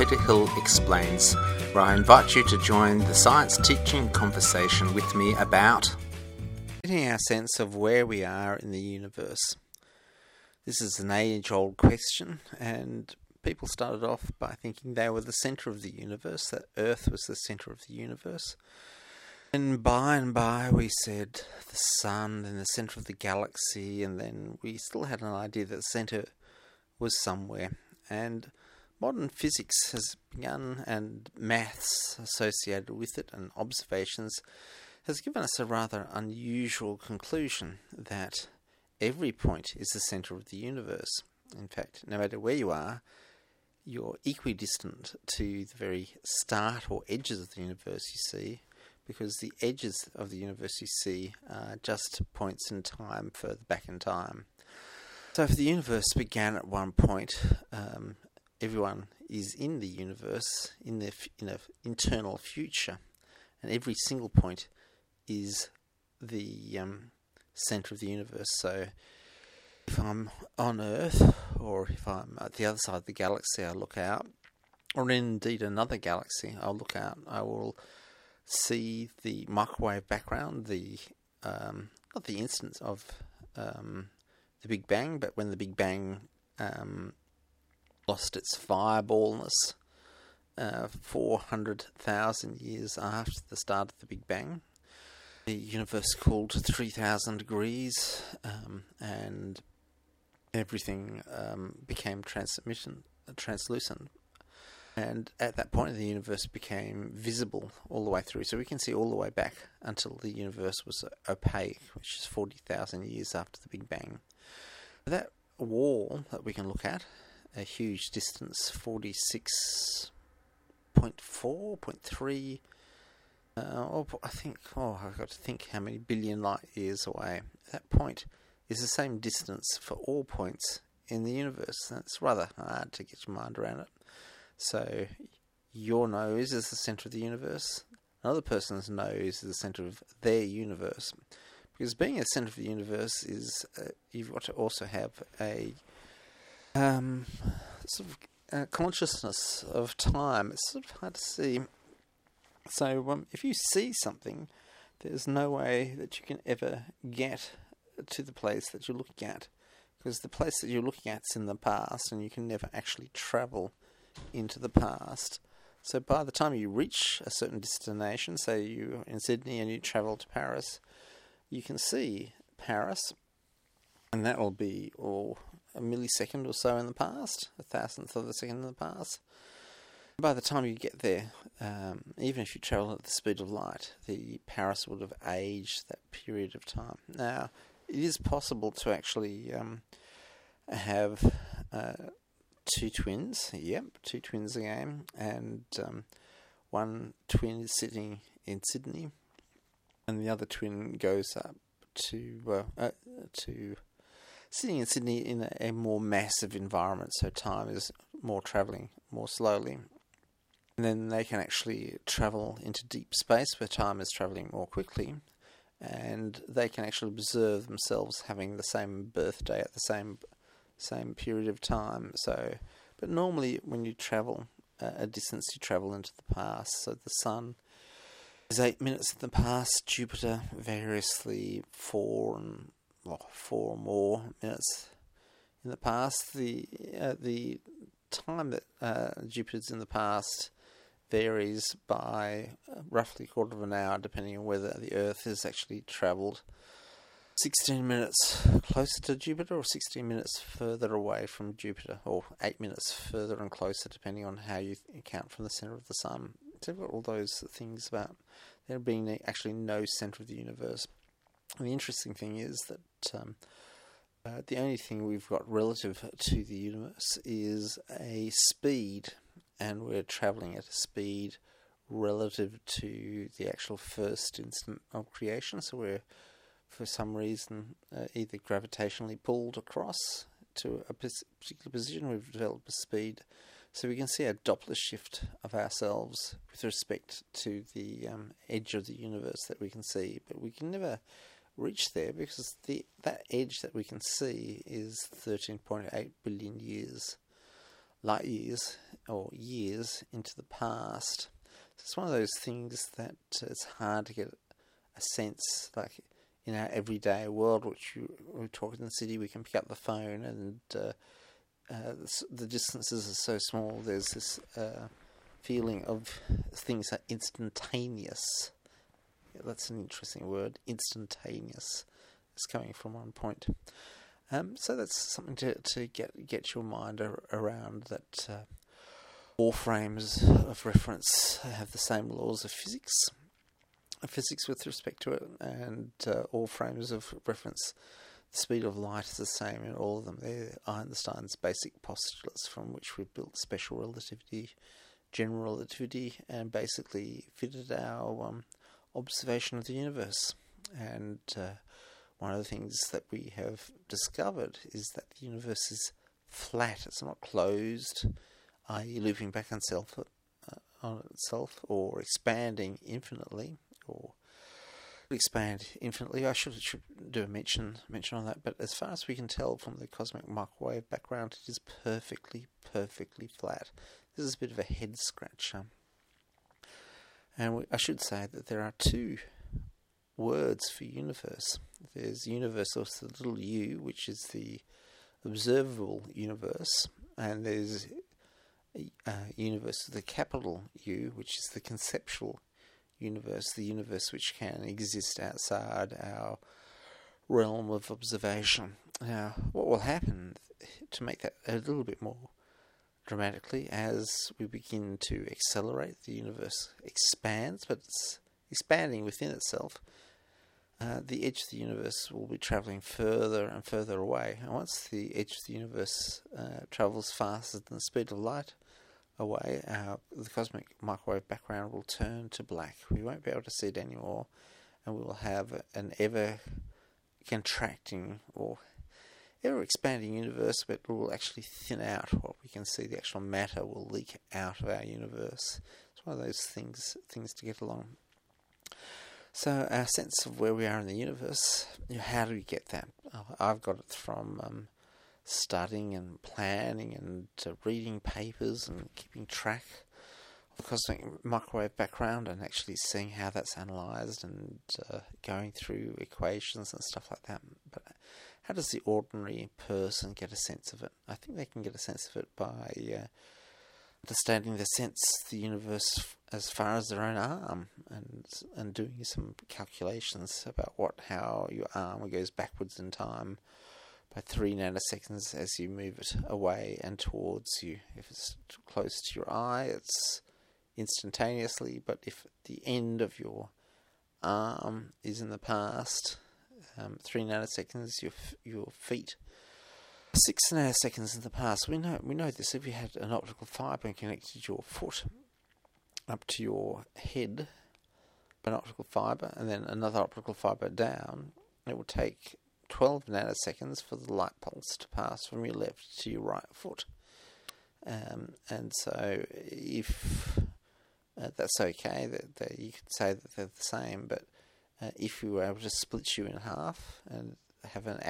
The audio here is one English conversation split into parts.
Peter Hill Explains, where I invite you to join the science teaching conversation with me about getting our sense of where we are in the universe. This is an age-old question, and people started off by thinking they were the centre of the universe, that Earth was the centre of the universe. And by we said the Sun, then the centre of the galaxy, and then we still had an idea that the centre was somewhere. And modern physics has begun, and maths associated with it, and observations, has given us a rather unusual conclusion that every point is the centre of the universe. In fact, no matter where you are, you're equidistant to the very start or edges of the universe you see, because the edges of the universe you see are just points in time further back in time. So if the universe began at one point, everyone is in the universe in an internal future, and every single point is the centre of the universe. So if I'm on Earth, or if I'm at the other side of the galaxy, I look out, or indeed another galaxy, I'll look out, I will see the microwave background, not the instance of the Big Bang, but when the Big Bang lost its fireballness 400,000 years after the start of the Big Bang. The universe cooled to 3,000 degrees, and everything became translucent. And at that point, the universe became visible all the way through. So we can see all the way back until the universe was opaque, which is 40,000 years after the Big Bang. That wall that we can look at, a huge distance, 46.3, I've got to think how many billion light years away. That point is the same distance for all points in the universe. That's rather hard to get your mind around it. So your nose is the centre of the universe. Another person's nose is the centre of their universe. Because being a centre of the universe is, you've got to also have a consciousness of time. It's sort of hard to see. So if you see something, there's no way that you can ever get to the place that you're looking at, because the place that you're looking at is in the past, and you can never actually travel into the past. So by the time you reach a certain destination, say you're in Sydney and you travel to Paris, you can see Paris, and that will be a millisecond or so in the past, a thousandth of a second in the past. By the time you get there, even if you travel at the speed of light, the Paris would have aged that period of time. Now, it is possible to actually have two twins. Yep, two twins again, and one twin is sitting in Sydney, and the other twin goes up to sitting in Sydney in a more massive environment, so time is more travelling more slowly. And then they can actually travel into deep space where time is travelling more quickly, and they can actually observe themselves having the same birthday at the same period of time. So, but normally when you travel a distance, you travel into the past. So the Sun is 8 minutes in the past. Jupiter variously 4 or more minutes in the past. The time that Jupiter's in the past varies by roughly a quarter of an hour, depending on whether the Earth has actually travelled 16 minutes closer to Jupiter or 16 minutes further away from Jupiter, or 8 minutes further and closer, depending on how you count from the centre of the Sun. So we've got all those things about there being actually no centre of the universe. And the interesting thing is that the only thing we've got relative to the universe is a speed, and we're travelling at a speed relative to the actual first instant of creation. So we're, for some reason, either gravitationally pulled across to a particular position. We've developed a speed, so we can see a Doppler shift of ourselves with respect to the edge of the universe that we can see, but we can never reach there because that edge that we can see is 13.8 billion years light years or years into the past. So it's one of those things that it's hard to get a sense, like in our everyday world, which we talk in the city, we can pick up the phone and the distances are so small. There's this feeling of things are instantaneous. Yeah, that's an interesting word, instantaneous. It's coming from one point. So that's something to get your mind around, that all frames of reference have the same laws of physics with respect to it, and all frames of reference, the speed of light is the same in all of them. They're Einstein's basic postulates from which we've built special relativity, general relativity, and basically fitted our observation of the universe. And one of the things that we have discovered is that the universe is flat. It's not closed, i.e. looping back on itself, or expanding infinitely, or expand infinitely. I should do a mention on that. But as far as we can tell from the cosmic microwave background, it is perfectly flat. This is a bit of a head scratcher. And I should say that there are two words for universe. There's universe with the little u, which is the observable universe, and there's universe with the capital U, which is the conceptual universe, the universe which can exist outside our realm of observation. Now, what will happen to make that a little bit more dramatically, as we begin to accelerate, the universe expands, but it's expanding within itself. The edge of the universe will be travelling further and further away. And once the edge of the universe travels faster than the speed of light away, the cosmic microwave background will turn to black. We won't be able to see it anymore, and we will have an ever-contracting or ever-expanding universe, but it will actually thin out. What we can see, the actual matter will leak out of our universe. It's one of those things to get along. So our sense of where we are in the universe, how do we get that? I've got it from studying and planning and reading papers and keeping track of the cosmic microwave background and actually seeing how that's analysed and going through equations and stuff like that. But how does the ordinary person get a sense of it? I think they can get a sense of it by understanding the sense of the universe as far as their own arm, and doing some calculations about how your arm goes backwards in time by 3 nanoseconds as you move it away and towards you. If it's close to your eye, it's instantaneously, but if the end of your arm is in the past, 3 nanoseconds, your feet 6 nanoseconds in the past. We know this. If you had an optical fibre and connected your foot up to your head, an optical fibre, and then another optical fibre down, it will take 12 nanoseconds for the light pulse to pass from your left to your right foot. And so if that's okay, that you could say that they're the same, but if we were able to split you in half and have a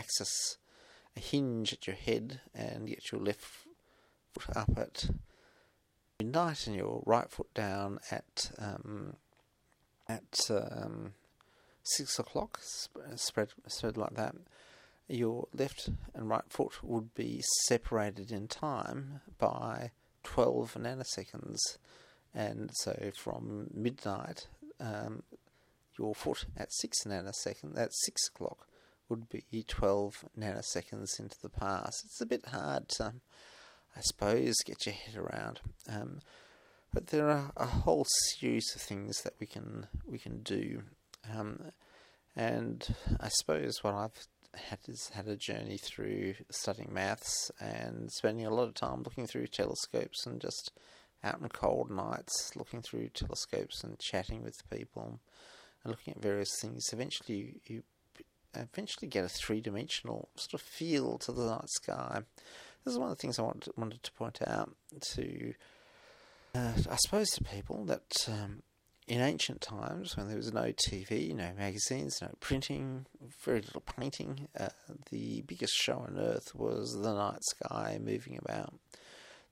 hinge at your head and get your left foot up at midnight and your right foot down at 6 o'clock, spread like that, your left and right foot would be separated in time by 12 nanoseconds. And so from midnight, your foot at 6 o'clock would be 12 nanoseconds into the past. It's a bit hard to, I suppose, get your head around. But there are a whole series of things that we can do. And I suppose what I've had a journey through studying maths and spending a lot of time looking through telescopes and just out on cold nights looking through telescopes and chatting with people and looking at various things. Eventually you get a three-dimensional sort of feel to the night sky. This is one of the things I wanted to point out to, I suppose, to people that in ancient times, when there was no TV, no magazines, no printing, very little painting, the biggest show on earth was the night sky moving about. There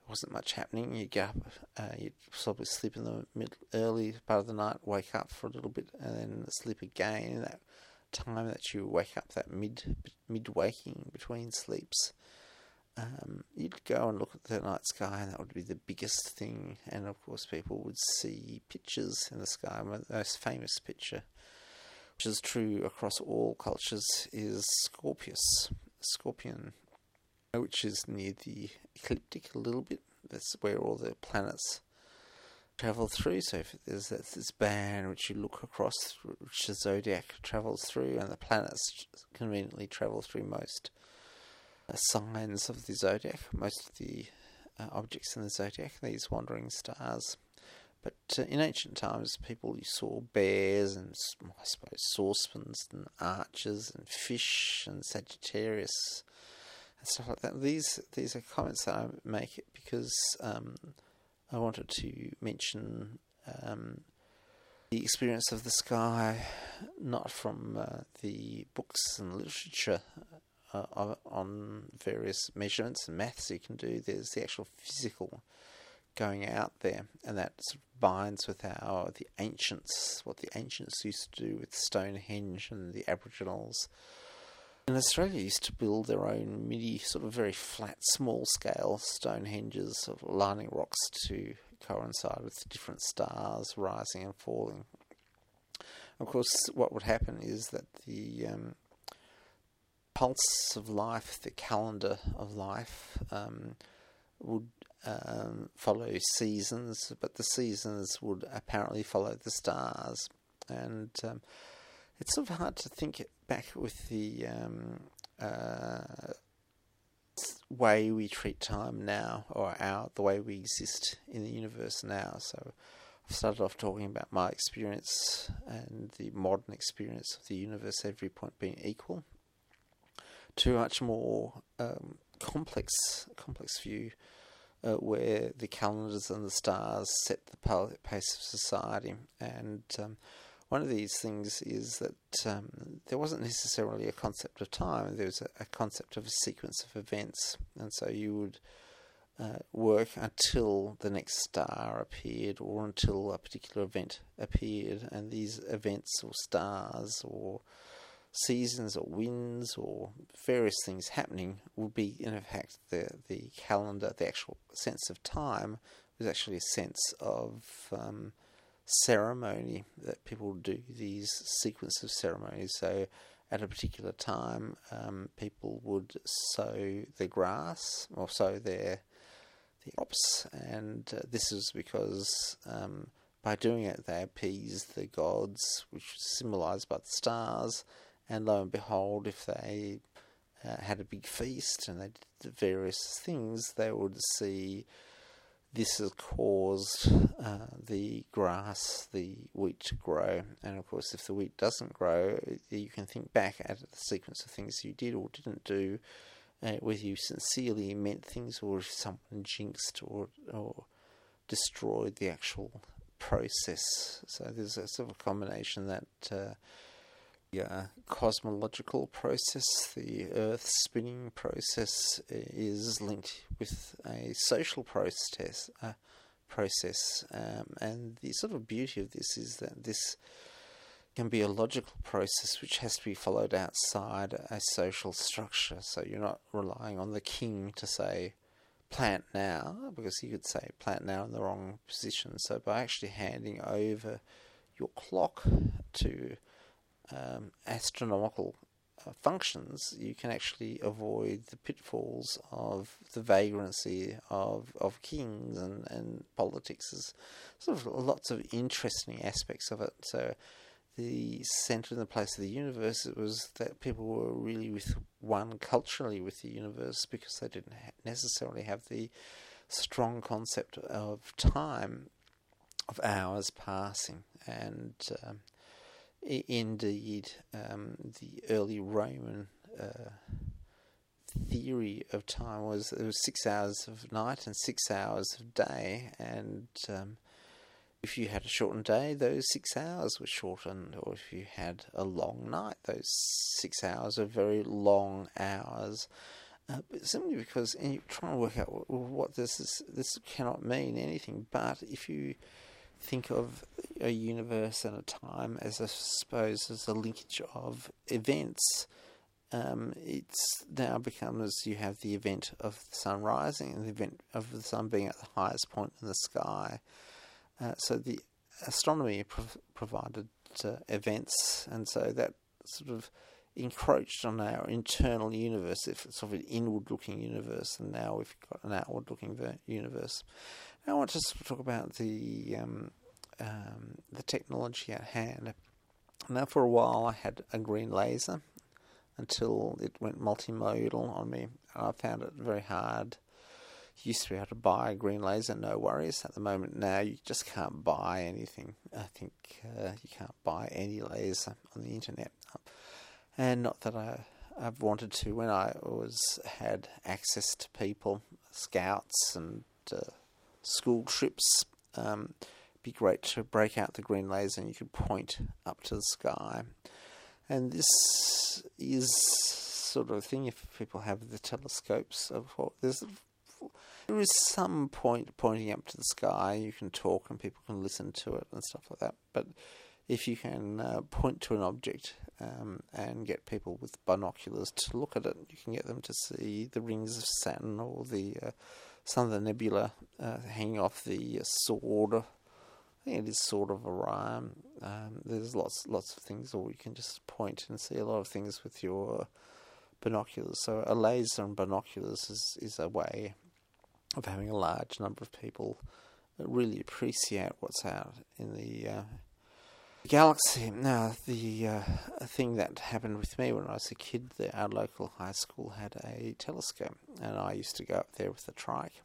wasn't much happening. You get up, you'd probably sleep in the early part of the night, wake up for a little bit, and then sleep again. In that time that you wake up, that mid waking between sleeps, you'd go and look at the night sky, and that would be the biggest thing. And of course, people would see pictures in the sky. The most famous picture, which is true across all cultures, is Scorpion, which is near the ecliptic a little bit. That's where all the planets travel through. So if there's this band which you look across, which the zodiac travels through, and the planets conveniently travel through most signs of the zodiac, most of the objects in the zodiac, these wandering stars. But in ancient times, people saw bears and, I suppose, saucepans and archers and fish and Sagittarius and stuff like that. These are comments that I make because I wanted to mention the experience of the sky, not from the books and literature on various measurements and maths you can do. There's the actual physical going out there, and that sort of binds with what the ancients used to do with Stonehenge, and the Aboriginals in Australia used to build their own sort of very flat, small-scale Stonehenges of lining rocks to coincide with different stars rising and falling. Of course, what would happen is that the pulse of life, the calendar of life, would follow seasons, but the seasons would apparently follow the stars. And it's sort of hard to think back with the way we treat time now, or the way we exist in the universe now. So I've started off talking about my experience and the modern experience of the universe, every point being equal, to a much more complex view, where the calendars and the stars set the pace of society. And one of these things is that there wasn't necessarily a concept of time. There was a concept of a sequence of events. And so you would work until the next star appeared, or until a particular event appeared. And these events or stars or seasons or winds or various things happening would be, in fact, the calendar. The actual sense of time was actually a sense of ceremony, that people do these sequence of ceremonies. So at a particular time, people would sow the grass or sow their crops, and this is because by doing it they appeased the gods, which was symbolised by the stars. And lo and behold, if they had a big feast and they did the various things, they would see this has caused the grass, the wheat to grow. And of course, if the wheat doesn't grow, you can think back at the sequence of things you did or didn't do, whether you sincerely meant things or if someone jinxed or destroyed the actual process. So there's a sort of a combination that cosmological process, the Earth spinning process, is linked with a social process, and the sort of beauty of this is that this can be a logical process which has to be followed outside a social structure. So you're not relying on the king to say plant now, because you could say plant now in the wrong position. So by actually handing over your clock to astronomical functions, you can actually avoid the pitfalls of the vagrancy of kings and politics. There's sort of lots of interesting aspects of it. So the centre and the place of the universe, it was that people were really one culturally with the universe, because they didn't necessarily have the strong concept of time, of hours passing. And indeed, the early Roman theory of time was there was 6 hours of night and 6 hours of day, and if you had a shortened day, those 6 hours were shortened, or if you had a long night, those 6 hours are very long hours. But simply because and you try and work out what this is. This cannot mean anything. But if you think of a universe and a time as, I suppose, as a linkage of events, it's now becomes you have the event of the sun rising and the event of the sun being at the highest point in the sky. So the astronomy provided events, and so that sort of encroached on our internal universe, if it's sort of an inward-looking universe, and now we've got an outward-looking universe. Now I want to sort of talk about the technology at hand. Now, for a while, I had a green laser until it went multimodal on me. I found it very hard. You used to be able to buy a green laser, no worries. At the moment now, you just can't buy anything. I think you can't buy any laser on the internet. And not that I've wanted to. When I had access to people, scouts and school trips, it'd be great to break out the green laser and you could point up to the sky. And this is sort of a thing if people have the telescopes. There is some pointing up to the sky. You can talk and people can listen to it and stuff like that. But if you can point to an object and get people with binoculars to look at it, you can get them to see the rings of Saturn or some of the nebula hanging off the sword. I think it is Sword of Orion. There's lots of things, or you can just point and see a lot of things with your binoculars. So a laser and binoculars is a way of having a large number of people really appreciate what's out in the galaxy. Now, the thing that happened with me when I was a kid, our local high school had a telescope, and I used to go up there with the trike.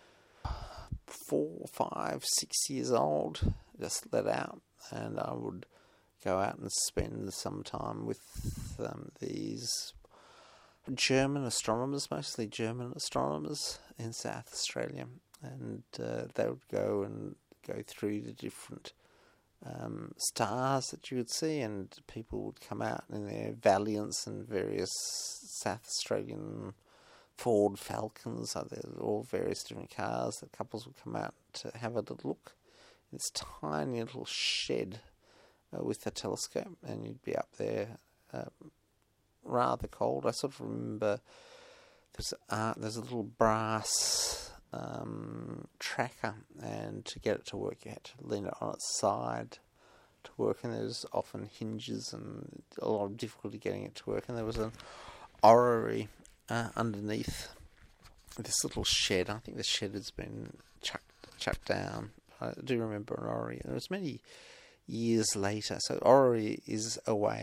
4, 5, 6 years old, just let out, and I would go out and spend some time with these German astronomers, mostly German astronomers in South Australia, and they would go through the different stars that you would see, and people would come out in their Valiants and various South Australian Ford Falcons, all various different cars. The couples would come out to have a little look in this tiny little shed with a telescope, and you'd be up there rather cold. I sort of remember there's a little brass tracker, and to get it to work you had to lean it on its side to work, and there's often hinges and a lot of difficulty getting it to work, and there was an orrery underneath this little shed. I think the shed has been chucked down. I do remember an orrery. It was many years later. So orrery is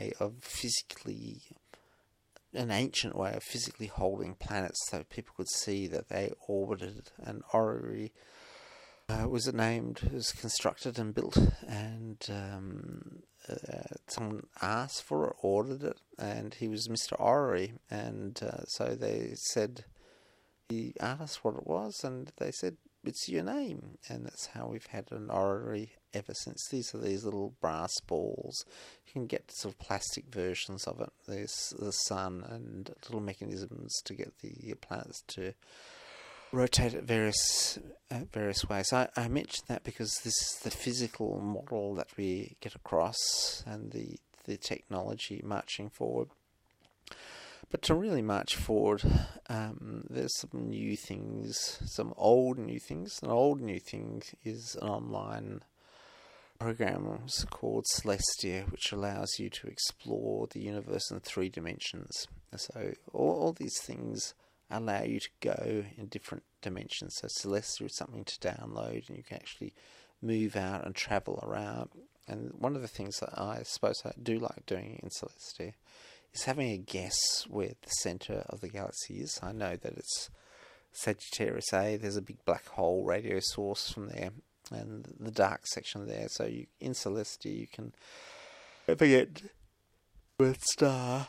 an ancient way of physically holding planets so people could see that they orbited. And orrery was constructed and built, and someone asked for it, ordered it, and he was Mr. Orrery, and so they said, he asked what it was, and they said, it's your name, and that's how we've had an orrery ever since. These are these little brass balls. You can get sort of plastic versions of it. There's the sun and little mechanisms to get the planets to rotate at various ways. I mentioned that because this is the physical model that we get across, and the technology marching forward. But to really march forward, there's some new things, some old new things. An old new thing is an online program called Celestia, which allows you to explore the universe in 3 dimensions. So all these things allow you to go in different dimensions. So Celestia is something to download, and you can actually move out and travel around. And one of the things that I suppose I do like doing in Celestia is having a guess where the centre of the galaxy is. I know that it's Sagittarius A. There's a big black hole radio source from there, and the dark section there. So in Celestia you can navigate to a star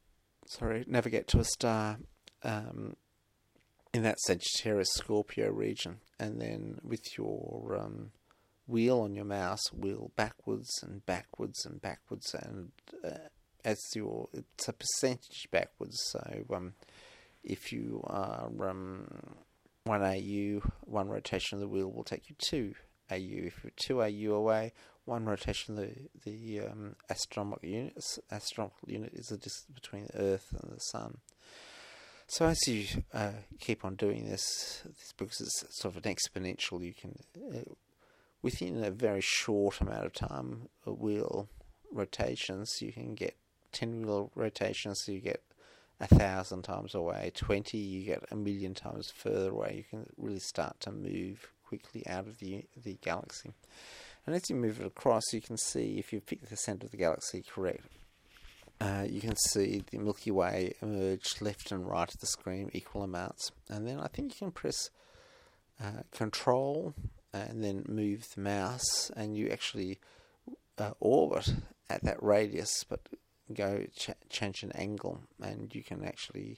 in that Sagittarius Scorpio region, and then with your wheel on your mouse, wheel backwards and backwards and backwards, and it's a percentage backwards. So if you are 1 AU, one rotation of the wheel will take you 2 AU. If you're 2 AU away, one rotation of the astronomical unit is the distance between the Earth and the Sun. So as you keep on doing this because it's sort of an exponential, you can, within a very short amount of time, wheel rotations, you can get 10 wheel rotations, so you get 1,000 times away. 20, you get 1,000,000 times further away. You can really start to move quickly out of the galaxy. And as you move it across, you can see, if you pick the centre of the galaxy correct, you can see the Milky Way emerge left and right of the screen, equal amounts. And then I think you can press Control and then move the mouse, and you actually orbit at that radius, but go change an angle, and you can actually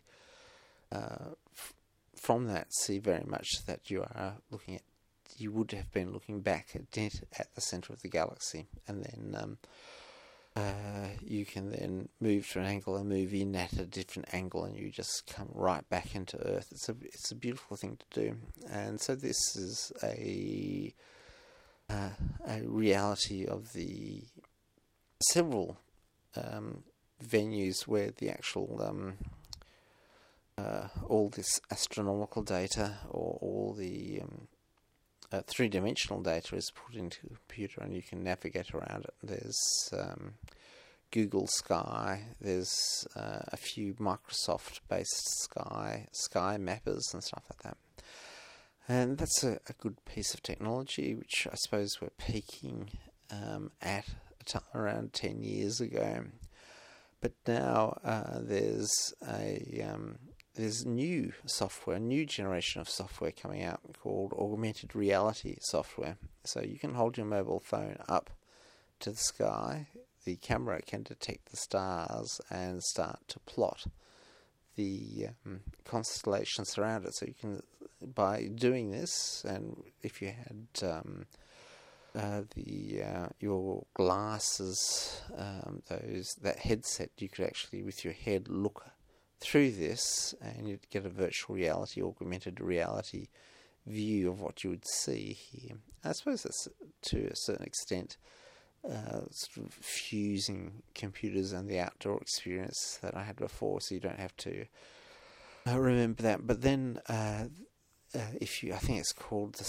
from that see very much that you are looking at, you would have been looking back at the centre of the galaxy, and then you can then move to an angle and move in at a different angle, and you just come right back into Earth. It's a beautiful thing to do, and so this is a reality of the several venues where the actual all this astronomical data or all the three-dimensional data is put into the computer, and you can navigate around it. There's Google Sky, there's a few Microsoft-based sky mappers and stuff like that. And that's a good piece of technology, which I suppose we're peaking at around 10 years ago. But now there's new software, a new generation of software coming out called augmented reality software. So you can hold your mobile phone up to the sky, the camera can detect the stars and start to plot the constellations around it. So you can, by doing this, and if you had your glasses, that headset, you could actually with your head look through this, and you'd get a virtual reality, augmented reality view of what you would see here. I suppose that's to a certain extent sort of fusing computers and the outdoor experience that I had before, so you don't have to remember that. But then, I think it's called the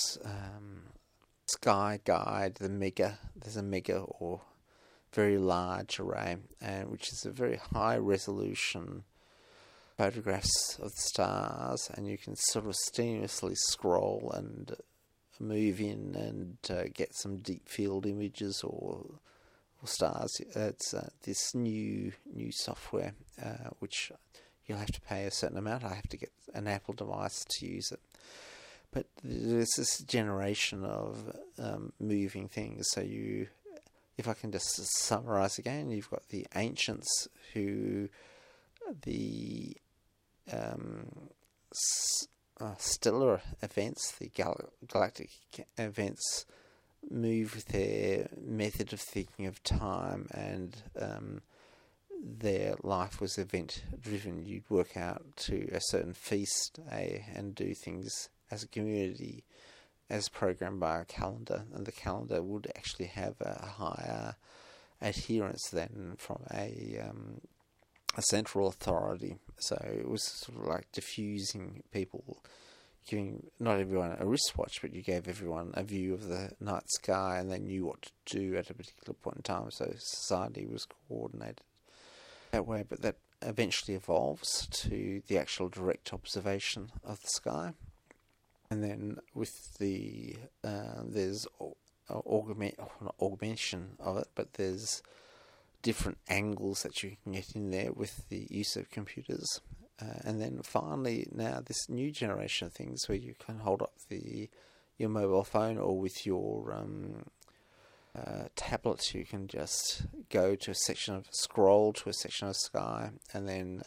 Sky Guide, there's a mega or very large array, which is a very high resolution photographs of the stars, and you can sort of seamlessly scroll and move in and get some deep field images or stars. It's this new software which you'll have to pay a certain amount. I have to get an Apple device to use it. But there's this generation of moving things. So if I can just summarise again, you've got the ancients who the stellar events, the galactic events, move with their method of thinking of time, and their life was event driven. You'd work out to a certain feast day and do things as a community as programmed by a calendar, and the calendar would actually have a higher adherence than from a central authority. So it was sort of like diffusing people, giving not everyone a wristwatch, but you gave everyone a view of the night sky, and they knew what to do at a particular point in time. So society was coordinated that way. But that eventually evolves to the actual direct observation of the sky. And then with the there's augmentation of it, but there's different angles that you can get in there with the use of computers. And then finally, now this new generation of things where you can hold up your mobile phone, or with your tablet, you can just go to scroll to a section of sky, and then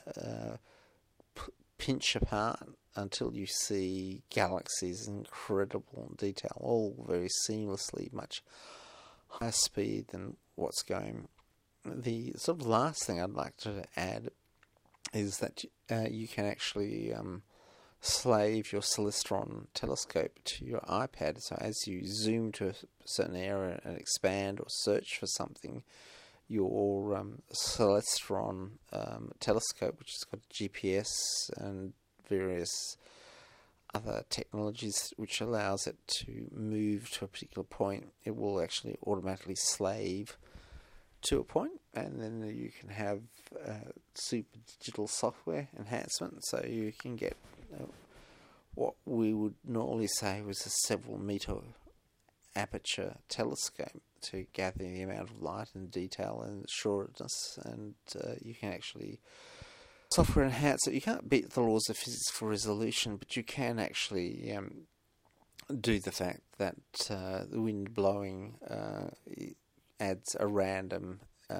pinch apart until you see galaxies in incredible detail, all very seamlessly, much higher speed than what's going. The sort of last thing I'd like to add is that you can actually slave your Celestron telescope to your iPad. So as you zoom to a certain area and expand or search for something, your Celestron telescope, which has got GPS and various other technologies which allows it to move to a particular point, it will actually automatically slave to a point, and then you can have super digital software enhancement, so you can get what we would normally say was a several meter aperture telescope to gather the amount of light and detail and sureness, and you can actually software enhance it. You can't beat the laws of physics for resolution, but you can actually do the fact that the wind blowing adds a random,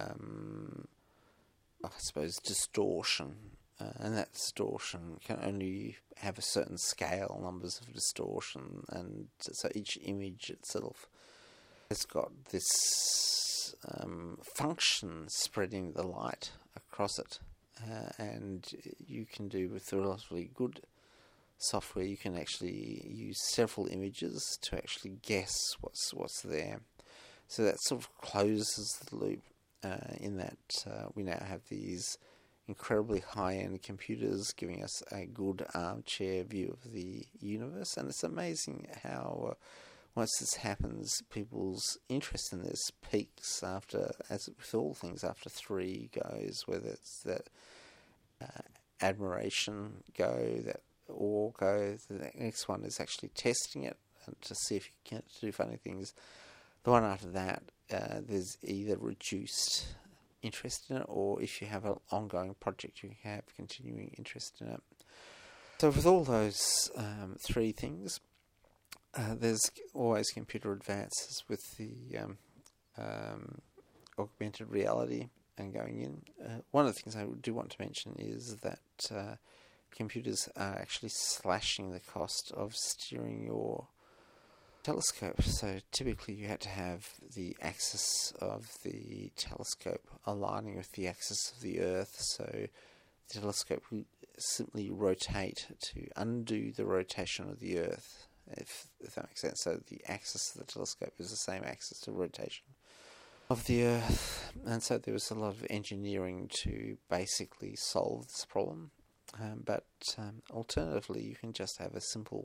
I suppose, distortion. And that distortion can only have a certain scale, numbers of distortion, and so each image itself has got this function spreading the light across it. And you can do with relatively good software, you can actually use several images to actually guess what's there. So that sort of closes the loop in that we now have these incredibly high-end computers giving us a good armchair view of the universe, and it's amazing how once this happens, people's interest in this peaks after, as with all things, after 3 goes, whether it's that admiration go, that awe go. The next one is actually testing it and to see if you can do funny things. The one after that, there's either reduced interest in it, or if you have an ongoing project, you have continuing interest in it. So with all those 3 things, there's always computer advances with the augmented reality and going in. One of the things I do want to mention is that computers are actually slashing the cost of steering your telescope. So typically you had to have the axis of the telescope aligning with the axis of the Earth, so the telescope would simply rotate to undo the rotation of the Earth, if that makes sense. So the axis of the telescope is the same axis to rotation of the Earth, and so there was a lot of engineering to basically solve this problem. But alternatively, you can just have a simple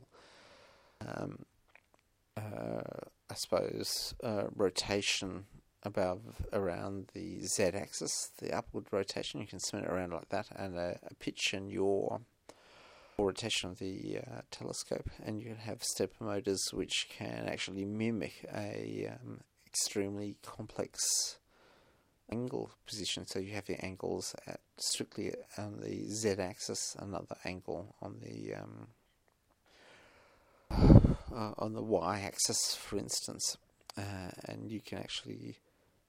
I suppose, rotation around the z-axis, the upward rotation. You can spin it around like that, and a pitch in your rotation of the telescope, and you can have stepper motors which can actually mimic a extremely complex angle position. So you have the angles at strictly on the z-axis, another angle on the y-axis, for instance, and you can actually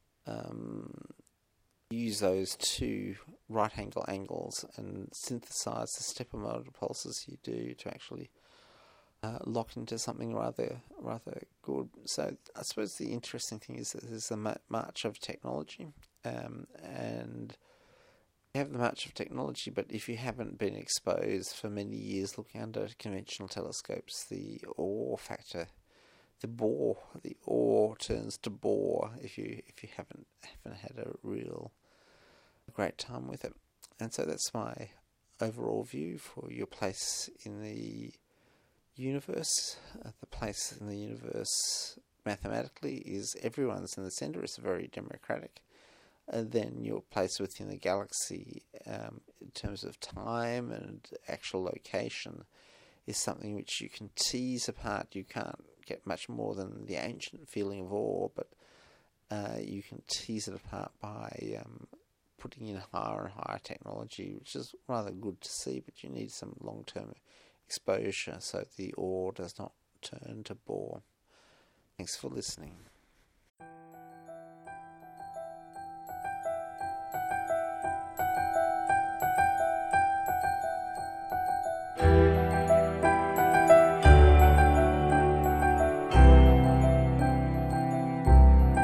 use those 2 right-angle angles and synthesize the stepper motor pulses you do to actually lock into something rather good. So I suppose the interesting thing is that there's a march of technology, and you have the march of technology, but if you haven't been exposed for many years looking under conventional telescopes, the awe factor, the awe turns to bore if you haven't had a real great time with it. And so that's my overall view for your place in the universe. The place in the universe mathematically is everyone's in the centre. It's very democratic. And then your place within the galaxy, in terms of time and actual location, is something which you can tease apart. You can't get much more than the ancient feeling of awe, but you can tease it apart by putting in higher and higher technology, which is rather good to see, but you need some long-term exposure so the awe does not turn to bore. Thanks for listening.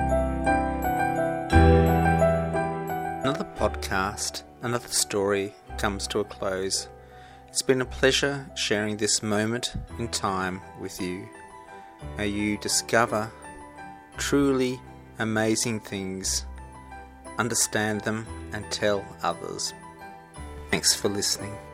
Another podcast, another story, comes to a close. It's been a pleasure sharing this moment in time with you. May you discover truly amazing things, understand them, and tell others. Thanks for listening.